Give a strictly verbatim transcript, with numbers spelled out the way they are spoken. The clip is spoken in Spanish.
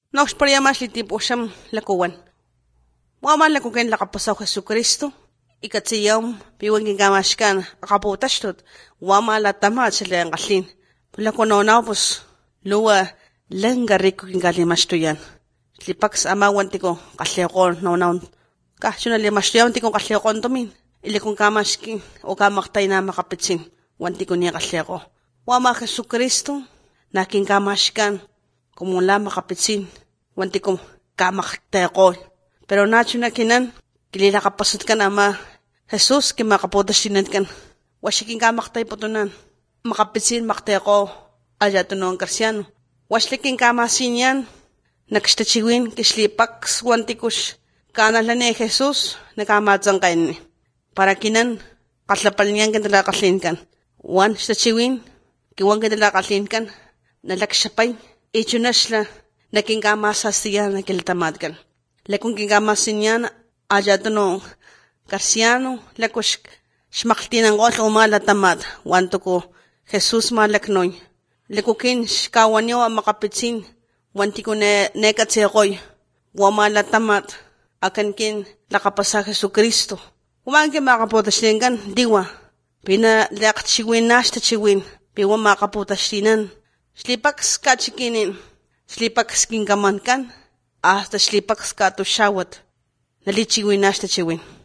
Nox pariyamas litipuxam lakuwan. Waman lakuken lakapasaw Jesucristo. Ikatsiyam piwan kinkamashkan akaputashtot. Wama latamat silang kaslin. Pulakunonaw pus luwa lenga rico kinkalimashtuyan. Slipaks amawan tiko kasyakon naunaw. Kahit na limastuyan tiko kasyakon tumin. Ili kong kamashkin o kamaktay na makapitsin. Wanti ko niya kasyako. Wama Jesucristo na kinkamashkan kumula makapitsin. Wanti ko kamaktay ko. Pero nacho na kinan, kilila kapasot ka na ma, Jesus, kimakaputas sinan kan. Wasikin kamaktay po tunan. Makapitsin, maktay ko, aja tunong karsyan. Waslikin kamasin yan, nagstachiwin, kislipaks, wanti kus, kanalan ni Jesus, nakamatsang kain. Para kinan, katlapal niyan kan tala kaslin kan. Wan, stachiwin, kiwang kan tala kaslin kan, nalaksapay, ichunasla, naking kamasa siya na kiltamad kan. Lekung kingamasin yan, aja tunong karsyano, lekus shmaktinan ko at umalatamad, wanto ko, Jesus malaknoy. Lekukin shkawan niyo ang makapitsin, wanti ko ne, nekatsikoy, wamalatamad, akan kin lakapasa Jesucristo. Umangin makaputas din kan, diwa, pinalakchiwin na shtachiwin, piwa makaputas dinan. Slipaks kachikinin, slipaks kinkaman kan, hasta slipaks kato shawat, nalichiwin na shtachiwin.